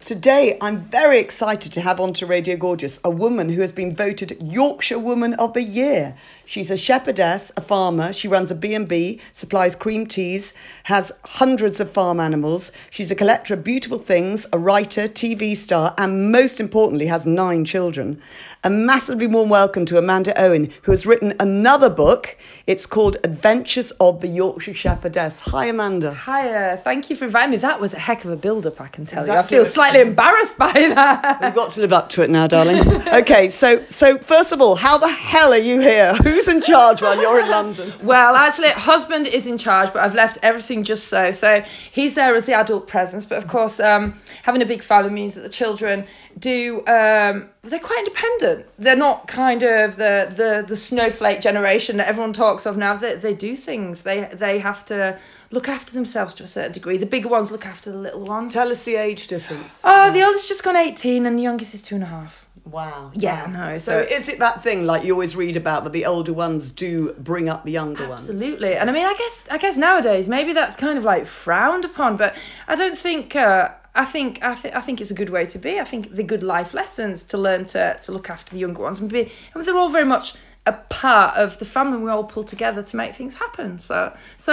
Today, I'm very excited to have onto Radio Gorgeous a woman who has been voted Yorkshire Woman of the Year. She's a shepherdess, a farmer. She runs a B&B, supplies cream teas, has hundreds of farm animals. She's a collector of beautiful things, a writer, TV star, and most importantly, has 9 children. A massively warm welcome to Amanda Owen, who has written another book. It's called Adventures of the Yorkshire Shepherdess. Hi, Amanda. Hi, thank you for inviting me. That was a heck of a build-up, I can tell you. I feel slightly embarrassed by that. We've got to live up to it now, darling. Okay, so first of all, how the hell are you here? Who's in charge while you're in London? Well, actually, husband is in charge, but I've left everything just so. So he's there as the adult presence, but of course, having a big family means that the children do... they're quite independent. They're not kind of the snowflake generation that everyone talks of now. They do things. They have to look after themselves to a certain degree. The bigger ones look after the little ones. Tell us the age difference. Oh, the oldest just gone 18 and the youngest is 2.5. Wow. Yeah, wow. no. So is it that thing like you always read about that the older ones do bring up the younger ones? Absolutely. And I mean, I guess nowadays maybe that's kind of like frowned upon, but I don't think... I think it's a good way to be. I think the good life lessons to learn to look after the younger ones and they're all very much a part of the family. We all pull together to make things happen. So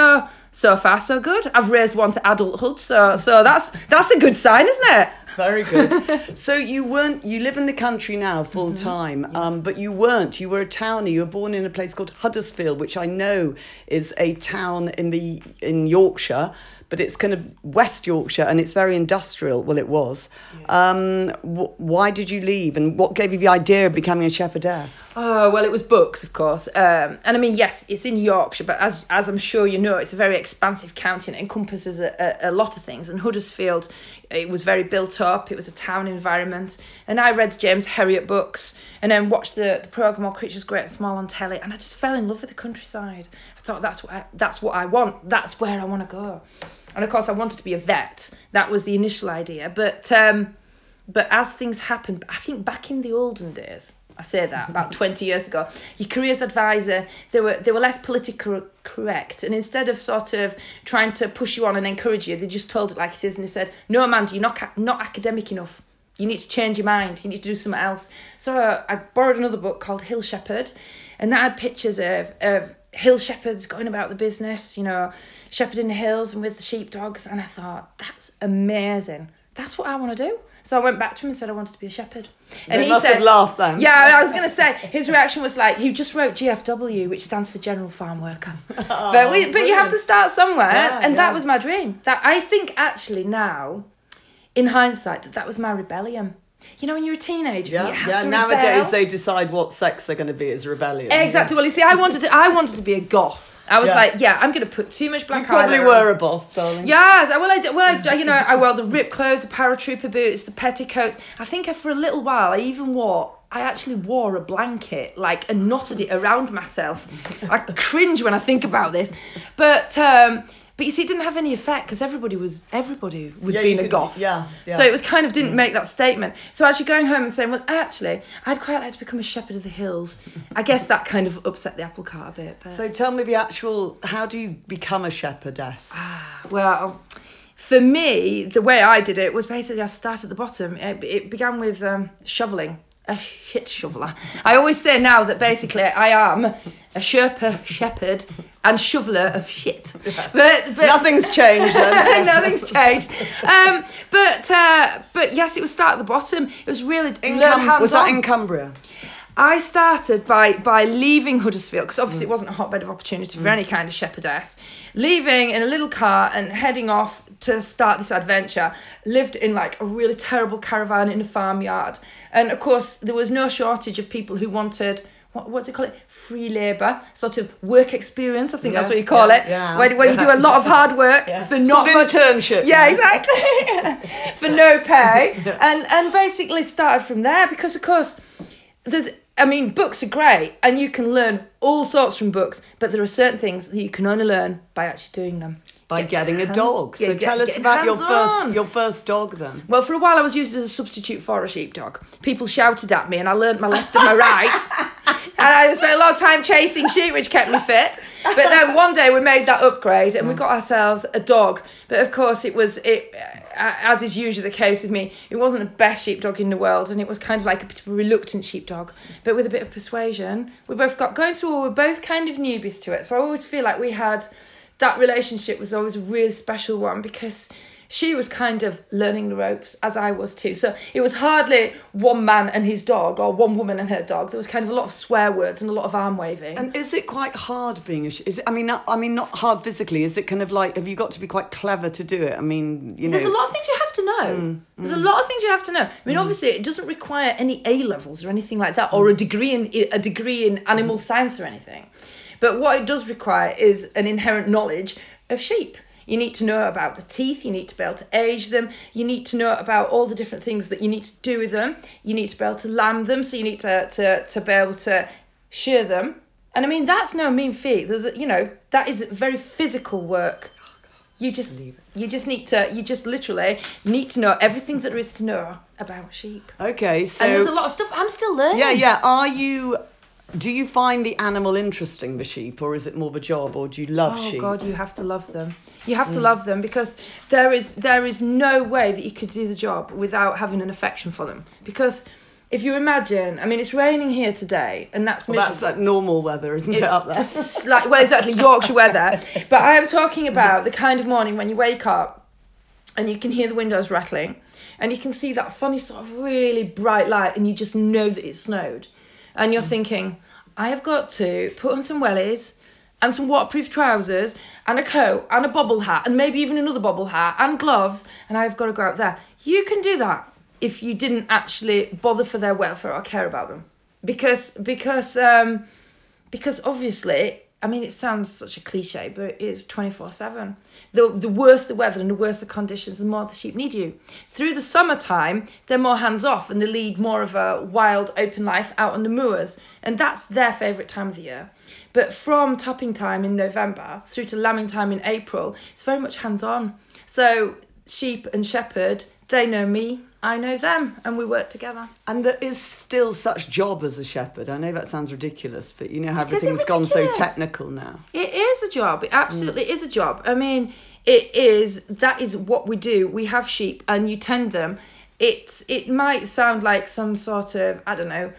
far so good. I've raised one to adulthood, so that's a good sign, isn't it? Very good. So you live in the country now full time, but you were a townie. You were born in a place called Huddersfield, which I know is a town in Yorkshire. But it's kind of West Yorkshire and it's very industrial. Well, it was. Yes. Why did you leave and what gave you the idea of becoming a shepherdess? Oh, well, it was books, of course. And I mean, yes, it's in Yorkshire, but as I'm sure you know, it's a very expansive county and it encompasses a lot of things. And Huddersfield, it was very built up. It was a town environment. And I read James Herriot books and then watched the programme All Creatures Great and Small on telly. And I just fell in love with the countryside. I thought that's what I want. That's where I want to go. And of course, I wanted to be a vet. That was the initial idea. But as things happened, I think back in the olden days, I say that about 20 years ago, your careers advisor, they were less politically correct. And instead of sort of trying to push you on and encourage you, they just told it like it is. And they said, no, Amanda, you're not academic enough. You need to change your mind. You need to do something else. So I borrowed another book called Hill Shepherd. And that had pictures of hill shepherds going about the business, shepherding the hills and with the sheepdogs. And I thought, that's amazing. That's what I want to do. So I went back to him and said I wanted to be a shepherd. And he must have laughed then. Yeah, I was going to say, his reaction was like, he just wrote GFW, which stands for General Farm Worker. Oh, but you have to start somewhere. Yeah, that was my dream. That I think actually now, in hindsight, that was my rebellion. When you're a teenager, you have to nowadays rebel. they decide what sex they're going to be as rebellion. Exactly. Well, you see, I wanted to be a goth. I was like, I'm going to put too much black eyeliner. You probably were a goth, darling. Yes. I wore the ripped clothes, the paratrooper boots, the petticoats. I think for a little while, I actually wore a blanket, and knotted it around myself. I cringe when I think about this, but you see, it didn't have any effect because everybody was being a goth. Yeah. So it was kind of didn't make that statement. So actually going home and saying, well, actually, I'd quite like to become a shepherd of the hills. I guess that kind of upset the apple cart a bit. But... So tell me how do you become a shepherdess? Well, for me, the way I did it was basically I started at the bottom. It began with shoveling. A shit shoveler. I always say now that basically I am a Sherpa shepherd and shoveler of shit. But nothing's changed then. Nothing's changed. But yes, it was start at the bottom. It was really was that in Cumbria? I started by leaving Huddersfield, because obviously it wasn't a hotbed of opportunity for any kind of shepherdess. Leaving in a little car and heading off to start this adventure. Lived in a really terrible caravan in a farmyard. And of course, there was no shortage of people who wanted... What's it called? Free labour, sort of work experience. I think that's what you call it. Yeah, where you do a lot of hard work for not much internship. Yeah, exactly. For no pay, and basically started from there because of course books are great and you can learn all sorts from books, but there are certain things that you can only learn by actually doing them. By getting a dog. So tell us about your first dog then. Well, for a while I was used as a substitute for a sheepdog. People shouted at me and I learnt my left and my right. And I spent a lot of time chasing sheep, which kept me fit. But then one day we made that upgrade and we got ourselves a dog. But of course as is usually the case with me, it wasn't the best sheepdog in the world, and it was kind of like a bit of a reluctant sheepdog, but with a bit of persuasion. We both got going through, we're both kind of newbies to it. So I always feel like we had, that relationship was always a really special one, because she was kind of learning the ropes as I was too. So it was hardly one man and his dog or one woman and her dog. There was kind of a lot of swear words and a lot of arm waving. And is it quite hard being is it? I mean, not hard physically. Is it kind of like, have you got to be quite clever to do it? I mean, you know, there's a lot of things you have to know. There's a lot of things you have to know. I mean, obviously, it doesn't require any A levels or anything like that, or a degree in animal science or anything. But what it does require is an inherent knowledge of sheep. You need to know about the teeth, you need to be able to age them, you need to know about all the different things that you need to do with them, you need to be able to lamb them, so you need to be able to shear them. And I mean, that's no mean feat. That is very physical work. You just literally need to know everything that there is to know about sheep. Okay, so... And there's a lot of stuff I'm still learning. Yeah. Do you find the animal interesting, the sheep, or is it more of a job, or do you love sheep? Oh God, you have to love them. You have to love them, because there is no way that you could do the job without having an affection for them. Because if you imagine, I mean, it's raining here today, and that's miserable. That's like normal weather, isn't it, up there? Just like, well, exactly, Yorkshire weather. But I am talking about the kind of morning when you wake up and you can hear the windows rattling, and you can see that funny sort of really bright light, and you just know that it snowed. And you're thinking, I have got to put on some wellies and some waterproof trousers and a coat and a bobble hat and maybe even another bobble hat and gloves, and I've got to go out there. You can do that if you didn't actually bother for their welfare or care about them. Because obviously, I mean, it sounds such a cliche, but it is 24/7. The worse the weather and the worse the conditions, the more the sheep need you. Through the summertime, they're more hands-off and they lead more of a wild, open life out on the moors. And that's their favourite time of the year. But from topping time in November through to lambing time in April, it's very much hands-on. So sheep and shepherd, they know me, I know them, and we work together. And there is still such job as a shepherd. I know that sounds ridiculous, but you know how everything's gone so technical now. It is a job. It absolutely is a job. I mean, that is what we do. We have sheep and you tend them. It might sound like some sort of, I don't know,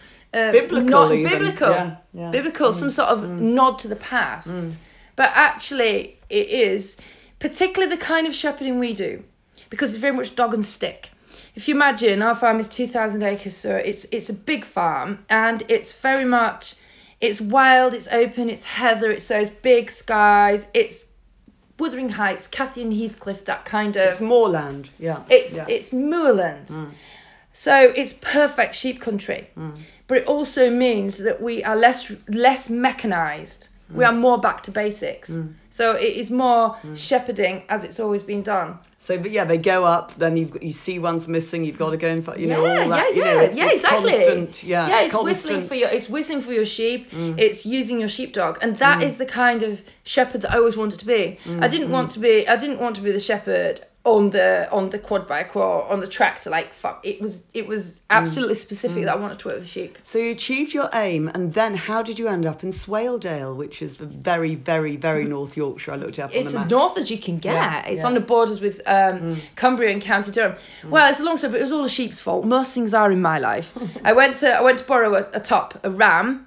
biblical, some sort of nod to the past. But actually it is particularly the kind of shepherding we do, because it's very much dog and stick. If you imagine, our farm is 2,000 acres, so it's a big farm, and it's very much, it's wild, it's open, it's heather, it's those big skies, it's Wuthering Heights, Cathy and Heathcliff, that kind of... It's moorland, yeah. It's moorland. So it's perfect sheep country. But it also means that we are less mechanised. We are more back to basics. So it is more shepherding as it's always been done. So, but yeah, they go up, then you see one's missing, you've got to go and find, all that. It's exactly. Constant, it's constant. Whistling for your sheep. It's using your sheepdog, and that is the kind of shepherd that I always wanted to be. I didn't want to be the shepherd on the quad bike or on the tractor. Like, fuck, it was absolutely specific that I wanted to work with sheep. So you achieved your aim, and then how did you end up in Swaledale, which is very, very, very North Yorkshire? I looked up on the map. It's as north as you can get. It's on the borders with Cumbria and County Durham. Well, it's a long story, but it was all the sheep's fault. Most things are in my life. I went to borrow a ram.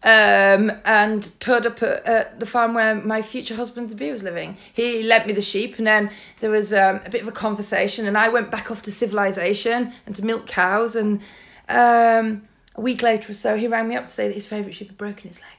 And turned up at the farm where my future husband-to-be was living. He lent me the sheep, and then there was a bit of a conversation, and I went back off to civilization and to milk cows, and a week later or so he rang me up to say that his favourite sheep had broken his leg.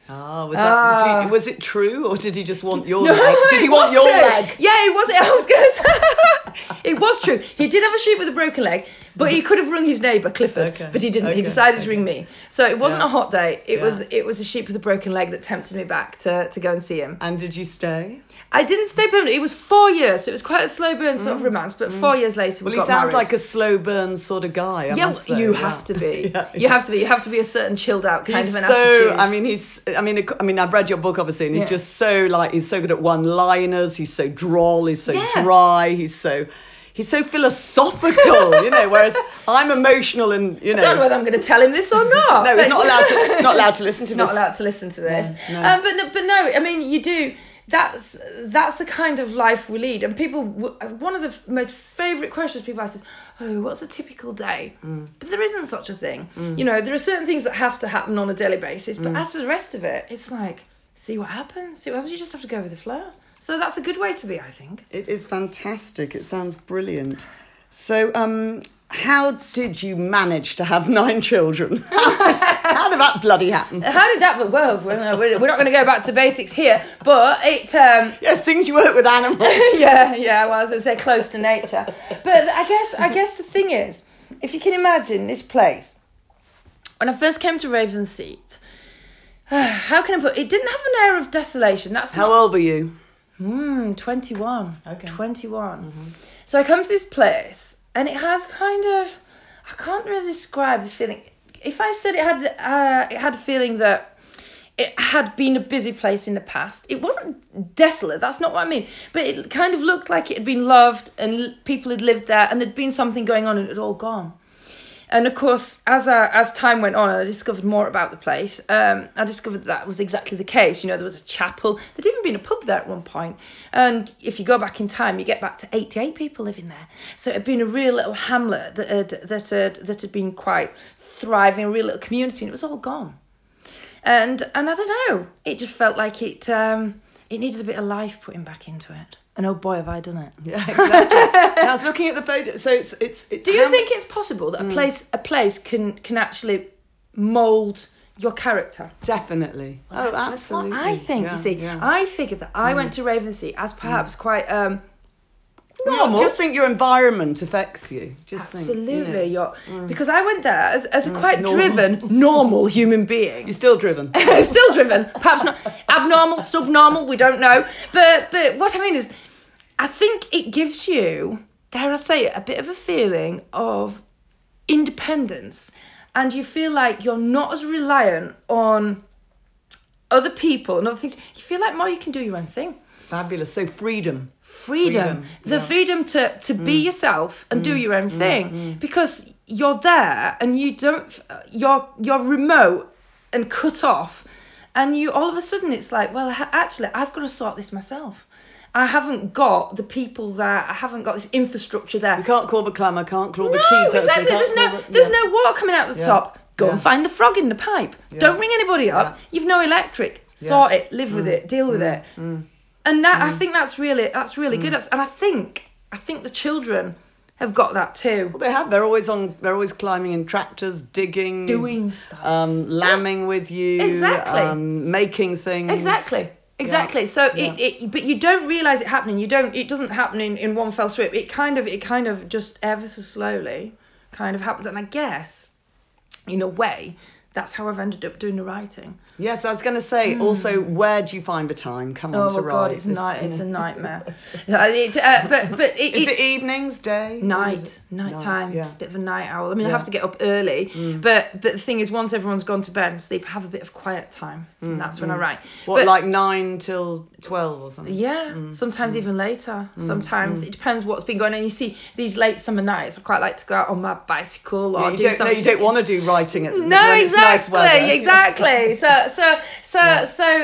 Was it true, or did he just want your leg? Did he want your leg? Yeah, it was. I was going to say it was true. He did have a sheep with a broken leg, but he could have rung his neighbour Clifford, but he didn't. He decided to ring me. So it wasn't a hot day. It was a sheep with a broken leg that tempted me back to go and see him. And did you stay? I didn't stay permanently. It was 4 years, so it was quite a slow burn sort of romance. But 4 years later, we got married. Well, he sounds like a slow burn sort of guy. I must say. You have to be. You have to be. You have to be a certain chilled out kind of an attitude. I mean, I've read your book obviously, and he's just so he's so good at one-liners. He's so droll. He's so dry. He's so philosophical, whereas I'm emotional and, I don't know whether I'm going to tell him this or not. No, he's not allowed to listen to this. Not allowed to listen to this. No. But no, I mean, you do... that's the kind of life we lead. And people, one of the most favourite questions people ask is, oh, what's a typical day? But there isn't such a thing. You know, there are certain things that have to happen on a daily basis, but as for the rest of it, it's like, see what happens. You just have to go with the flow. So that's a good way to be, I think. It is fantastic. It sounds brilliant. So, how did you manage to have 9 children? How did that bloody happen? How did that? Well, we're not going to go back to basics here, but it. Yes, things you work with animals. yeah. Well, as I say, close to nature. But I guess the thing is, if you can imagine this place, when I first came to Ravensseat, how can I put? It didn't have an air of desolation. How old were you? 21. Okay. 21. So I come to this place, and it has kind of, I can't really describe the feeling. If I said it had a feeling that it had been a busy place in the past, it wasn't desolate, that's not what I mean, but it kind of looked like it had been loved and people had lived there and there'd been something going on and it had all gone. And of course, as time went on and I discovered more about the place, I discovered that was exactly the case. You know, there was a chapel. There'd even been a pub there at one point. And if you go back in time, you get back to 88 people living there. So it had been a real little hamlet that had been quite thriving, a real little community, and it was all gone. And I don't know, it just felt like it needed a bit of life putting back into it. And oh boy, have I done it. Yeah, exactly. I was looking at the photo. So it's do you think it's possible that a place can actually mould your character? Definitely. Well, that's what I think. Yeah, you see, yeah. I figured that I went to Ravensseat as perhaps quite normal. Just think your environment affects you. Absolutely, because I went there as a quite driven, normal human being. You're still driven. Still driven, perhaps not abnormal, subnormal. We don't know, but what I mean is, I think it gives you, dare I say it, a bit of a feeling of independence, and you feel like you're not as reliant on other people and other things. You feel like more you can do your own thing. Fabulous. So freedom. The freedom to be yourself and do your own thing, because you're there and you're remote and cut off, and you all of a sudden it's like, well, actually I've got to sort this myself. I haven't got the people there. I haven't got this infrastructure there. You can't call the plumber, can't call the keeper. keeper. No, exactly. There's no water coming out the top. Go and find the frog in the pipe. Yeah. Don't ring anybody up. Yeah. You've no electric. Sort it. Live with it. Deal with it. And that I think that's really good. And I think the children have got that too. Well, they have. They're always climbing in tractors, digging, doing stuff, lambing with you, exactly, making things. Exactly. So but you don't realise it happening. It doesn't happen in one fell swoop. It kind of just ever so slowly kind of happens. And I guess, in a way, that's how I've ended up doing the writing. Yes, I was going to say, also, where do you find the time? Come on to write. Oh, God, it's a nightmare. But is it evenings, day? Night time, bit of a night owl. I mean, I have to get up early, but the thing is, once everyone's gone to bed and sleep, have a bit of quiet time, and that's when I write. Like 9 till 12 or something? Yeah, sometimes even later. Sometimes it depends what's been going on. You see, these late summer nights, I quite like to go out on my bicycle or do something. No, you don't want to do writing at no, exactly, nice weather. Exactly. So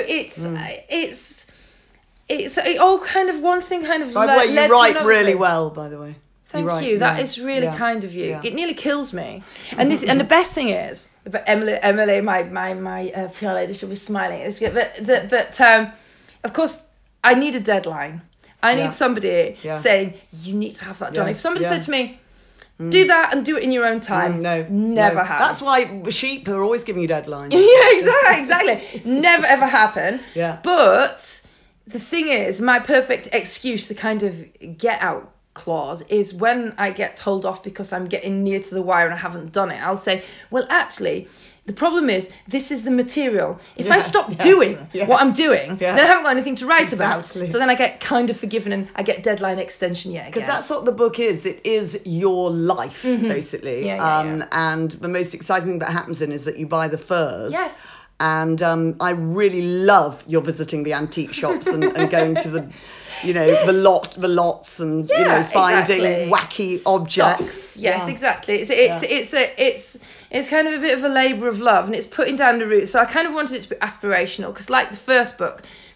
it's all kind of one thing kind of. By the way, you write really well. By the way, thank you. That is really kind of you. Yeah. It nearly kills me. And and the best thing is, but Emily, my PR lady, she'll be smiling. But of course, I need a deadline. I need somebody saying you need to have that done. If somebody said to me, do that and do it in your own time. Never happen. That's why sheep are always giving you deadlines. Yeah, exactly. Never ever happen. Yeah. But the thing is, my perfect excuse, the kind of get out clause, is when I get told off because I'm getting near to the wire and I haven't done it. I'll say, well, actually, the problem is, this is the material. If I stop doing what I'm doing, then I haven't got anything to write about. So then I get kind of forgiven and I get deadline extension yet again. Because that's what the book is. It is your life, basically. And the most exciting thing that happens in is that you buy the furs. Yes. And I really love your visiting the antique shops and going to the, the lots and, finding wacky objects. Yes, exactly. It's kind of a bit of a labour of love, and it's putting down the roots. So I kind of wanted it to be aspirational, because like the first book,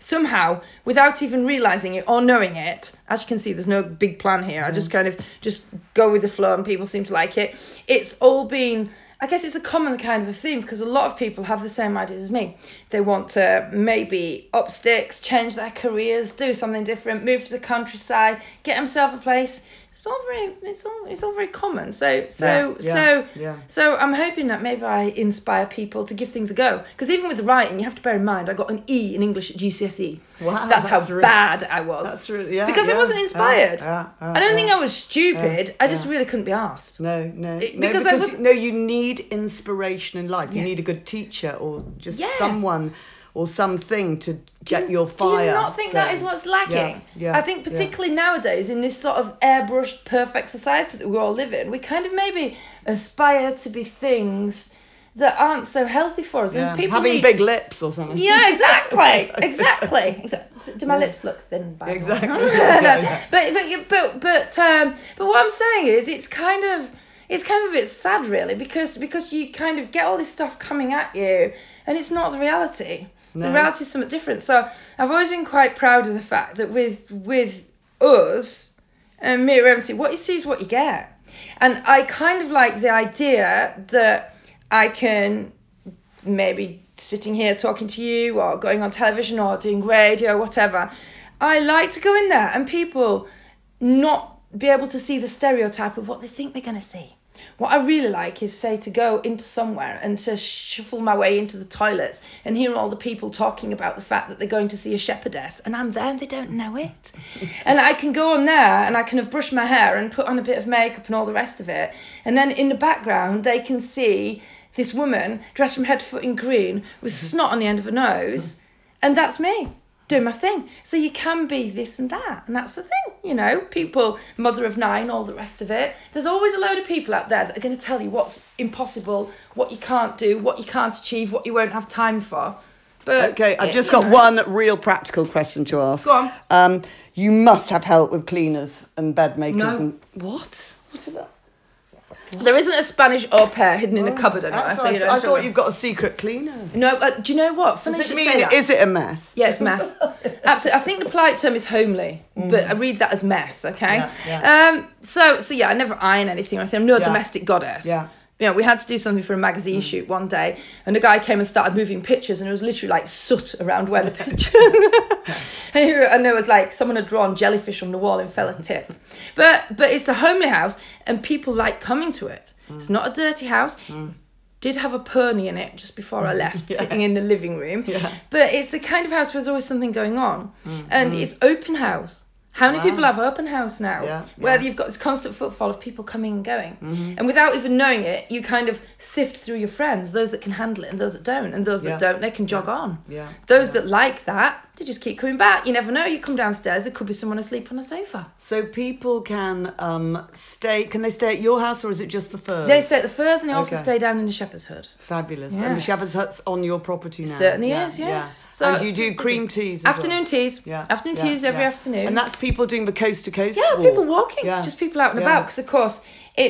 somehow, without even realising it or knowing it, as you can see, there's no big plan here. I just kind of just go with the flow and people seem to like it. It's all been... I guess it's a common kind of a theme because a lot of people have the same ideas as me. They want to maybe up sticks, change their careers, do something different, move to the countryside, get themselves a place. It's all very common. So I'm hoping that maybe I inspire people to give things a go. Because even with the writing, you have to bear in mind I got an E in English at GCSE. Wow, that's how bad I was. That's really because I wasn't inspired. I don't think I was stupid. I just yeah. really couldn't be asked. Because you need inspiration in life. You need a good teacher or just someone or something to get your fire. Do you not think that is what's lacking? I think particularly nowadays in this sort of airbrushed perfect society that we all live in, we kind of maybe aspire to be things that aren't so healthy for us. And people having big lips or something. Yeah, exactly. Do my lips look thin? By exactly. But what I'm saying is, it's kind of a bit sad, really, because you kind of get all this stuff coming at you, and it's not the reality. No. The reality is something different. So I've always been quite proud of the fact that with us and Mia Ramsey, what you see is what you get. And I kind of like the idea that I can maybe sitting here talking to you or going on television or doing radio, whatever. I like to go in there and people not be able to see the stereotype of what they think they're going to see. What I really like is, say, to go into somewhere and to shuffle my way into the toilets and hear all the people talking about the fact that they're going to see a shepherdess, and I'm there and they don't know it. And I can go on there and I can have brushed my hair and put on a bit of makeup and all the rest of it. And then in the background, they can see this woman dressed from head to foot in green with snot on the end of her nose. And that's me. Doing my thing. So you can be this and that, and that's the thing, people, mother of 9, all the rest of it. There's always a load of people out there that are going to tell you what's impossible, what you can't do, what you can't achieve, what you won't have time for. But okay, I've just got one real practical question to ask. Go on. You must have help with cleaners and bed makers. No. What? What's about? There isn't a Spanish au pair hidden in the cupboard anywhere. I thought you've got a secret cleaner. No, do you know what? Does it mean, is it a mess? Yeah, it's a mess. Absolutely. I think the polite term is homely, but I read that as mess, okay? Yeah. So I never iron anything or anything. I'm no domestic goddess. Yeah. We had to do something for a magazine shoot one day, and a guy came and started moving pictures, and it was literally like soot around where the picture. And there was like someone had drawn jellyfish on the wall and fell a tip. But it's a homely house, and people like coming to it. It's not a dirty house. Did have a pony in it just before I left, sitting in the living room. Yeah. But it's the kind of house where there's always something going on, and it's open house. How many people have open house now where you've got this constant footfall of people coming and going? And without even knowing it, you kind of sift through your friends, those that can handle it and those that don't. And those that don't, they can jog on. Those that like that, they just keep coming back. You never know. You come downstairs, there could be someone asleep on a sofa. So people can stay at your house, or is it just the Firs? They stay at the Firs, and they also stay down in the Shepherd's Hood. Fabulous. Yes. And the Shepherd's Hut's on your property now? It certainly is, yes. So and do you do cream teas? Afternoon teas. Afternoon teas every afternoon. And that's people doing the coast to coast walk? People walking. Just people out and about. Because, of course,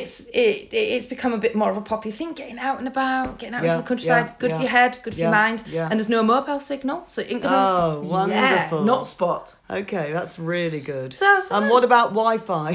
it's become a bit more of a popular thing, getting out and about, getting out into the countryside, good for your head, good for your mind, and there's no mobile signal, so wonderful, not spot. Okay, that's really good. And what about Wi-Fi?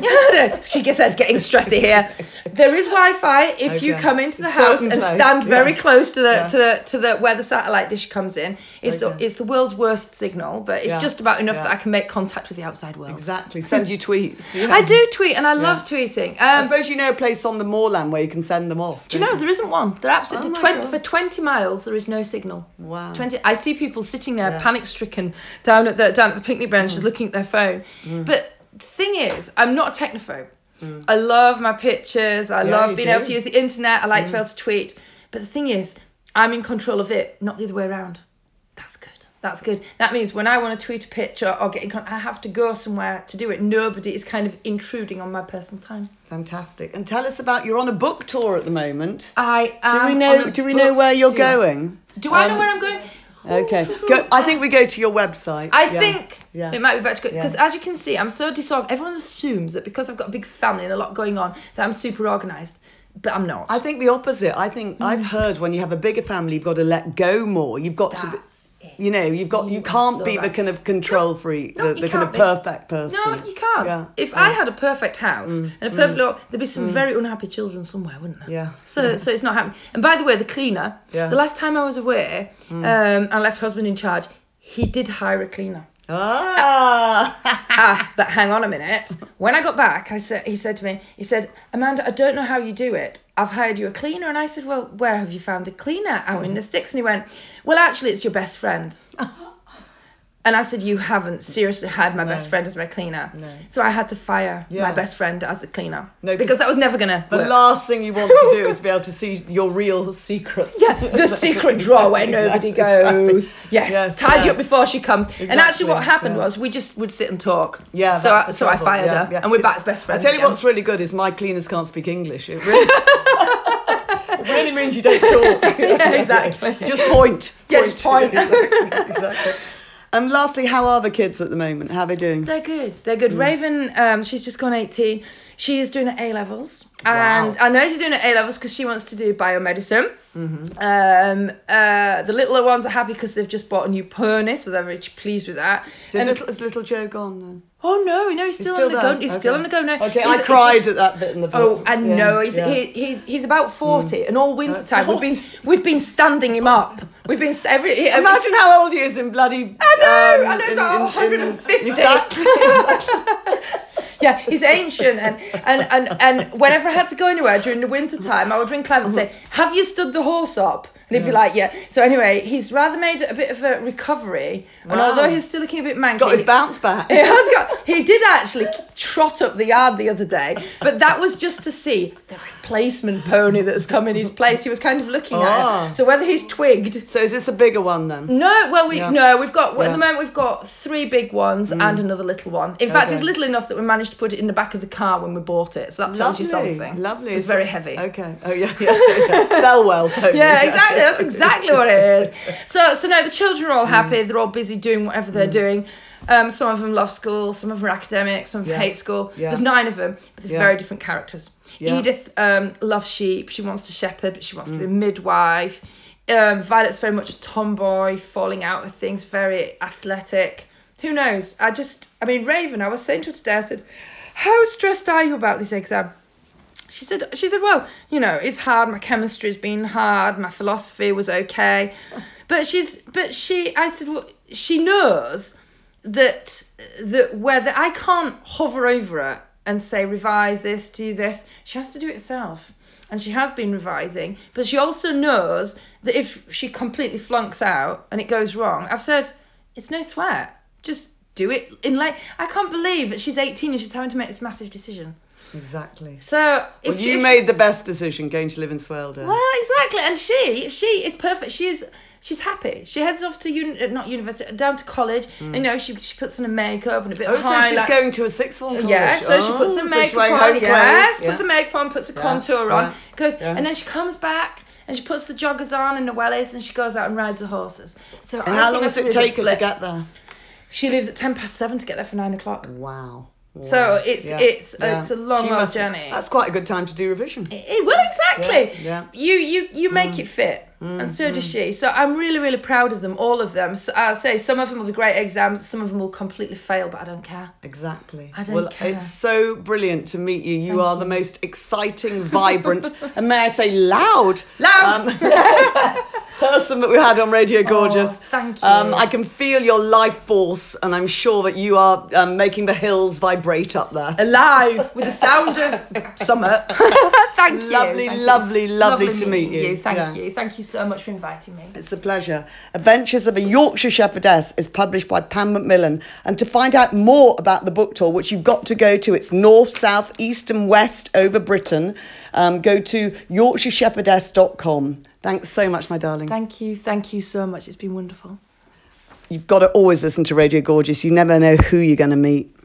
She says getting stressy here. There is Wi-Fi if you come into the house and stand very close to the where the satellite dish comes in. It's the world's worst signal, but it's just about enough that I can make contact with the outside world. Exactly. Send you tweets. I do tweet, and I love tweeting. I suppose you know a place on the moorland where you can send them off. Do you know there isn't one? They're absolutely for 20 miles there is no signal. Wow. 20. I see people sitting there panic stricken down at the picnic benches looking at their phone. But the thing is, I'm not a technophobe. I love my pictures. I love being able to use the internet. I like to be able to tweet. But the thing is, I'm in control of it, not the other way around. That's good. That's good. That means when I want to tweet a picture or get in contact, I have to go somewhere to do it. Nobody is kind of intruding on my personal time. Fantastic. And tell us about, you're on a book tour at the moment. I am. Do we know where you're going? Do I know where I'm going? Okay. I think we go to your website. I think it might be better to go, because as you can see, I'm so disorganized. Everyone assumes that because I've got a big family and a lot going on, that I'm super organised. But I'm not. I think the opposite. I think I've heard when you have a bigger family, you've got to let go more. You've got to be... you know, you can't so be the right. kind of control freak, No, the you kind of can't be. perfect person. No, you can't. Yeah. If I had a perfect house and a perfect law, there'd be some very unhappy children somewhere, wouldn't there? Yeah. So it's not happening. And by the way, the cleaner, Yeah. the last time I was away, I left husband in charge, he did hire a cleaner. But hang on a minute. When I got back, he said to me, Amanda, I don't know how you do it. I've hired you a cleaner. And I said, well, where have you found a cleaner? Out in the sticks. And he went, well, actually, it's your best friend. And I said, you haven't seriously had my best friend as my cleaner. No. So I had to fire Yeah. my best friend as the cleaner. No, because that was never going to The work. last thing you want to do is be able to see your real secrets. Yeah, the secret drawer where nobody goes. Yes, tidy up before she comes. And actually what happened was we just would sit and talk. Yeah, So that's the I trouble. fired Yeah, her yeah. and we're back best friends I tell you again. what's really good is my cleaners can't speak English. It really, it really means you don't talk. Yeah, exactly. Just point. Yes, point. Exactly. And lastly, how are the kids at the moment? How are they doing? They're good. They're good. Raven, she's just gone 18. She is doing her A-levels. Wow. And I know she's doing her A-levels because she wants to do biomedicine. The littler ones are happy because they've just bought a new pony, so they're very pleased with that. Is little Joe gone then? Oh no, he's still on the there? go. He's still on the go now. Okay, I cried at that bit in the book. Oh, I know. He's about 40, and all winter time we've been standing him up. We've been Imagine how old he is in bloody. I know, about 150. Exactly. Yeah, he's ancient, and whenever I had to go anywhere during the winter time, I would ring Clement and say, "Have you stood the horse up?" And he'd be like, "Yeah." So anyway, he's rather made a bit of a recovery, and although he's still looking a bit manky, Got his bounce back. He did actually trot up the yard the other day, but that was just to see the replacement pony that's come in his place. He was kind of looking at it. So whether he's twigged. So is this a bigger one then? No, well, we've got at the moment we've got 3 big ones and another little one. In fact, it's little enough that we managed to put it in the back of the car when we bought it. So that tells you something. Lovely. It's very heavy. Okay. Oh yeah. Fell well. Pony. Yeah, exactly. That's exactly what it is. So no, the children are all happy. They're all busy doing whatever they're doing. Some of them love school, some of them are academic, some of them hate school. Yeah. There's 9 of them, but they're very different characters. Yeah. Edith loves sheep. She wants to shepherd, but she wants to be a midwife. Violet's very much a tomboy, falling out of things, very athletic. Who knows? Raven, I was saying to her today, I said, how stressed are you about this exam? She said, well, it's hard. My chemistry's been hard. My philosophy was okay. I said, well, she knows that whether I can't hover over her and say, revise this, do this. She has to do it herself. And she has been revising. But she also knows that if she completely flunks out and it goes wrong, I've said, it's no sweat. Just do it I can't believe that she's 18 and she's having to make this massive decision. Exactly. So if you made the best decision going to live in Swelder. Well, exactly. And she is perfect. She's happy. She heads off to not university, down to college. And she puts on a makeup and a bit of highlight. So she's going to a sixth form college. Yeah, so she puts some makeup on. Yes, puts a makeup on, puts a contour on. And then she comes back and she puts the joggers on and the wellies and she goes out and rides the horses. So and how long does it take her to get there? She leaves at 7:10 to get there for 9:00. Wow. So it's a long journey. That's quite a good time to do revision. Well, exactly. Yeah. You make it fit, and so does she. So I'm really, really proud of them, all of them. So I'll say some of them will be great exams, some of them will completely fail, but I don't care. Exactly. I don't care. It's so brilliant to meet you. You are the most exciting, vibrant, and may I say loud person that we had on Radio Gorgeous. Thank you. I can feel your life force, and I'm sure that you are making the hills vibrate up there. Alive with the sound of summer. Thank you. Lovely to meet you. Thank you. Thank you so much for inviting me. It's a pleasure. Adventures of a Yorkshire Shepherdess is published by Pan Macmillan. And to find out more about the book tour, which you've got to go to, it's north, south, east and west over Britain, go to yorkshire-shepherdess.com. Thanks so much, my darling. Thank you so much. It's been wonderful. You've got to always listen to Radio Gorgeous. You never know who you're going to meet.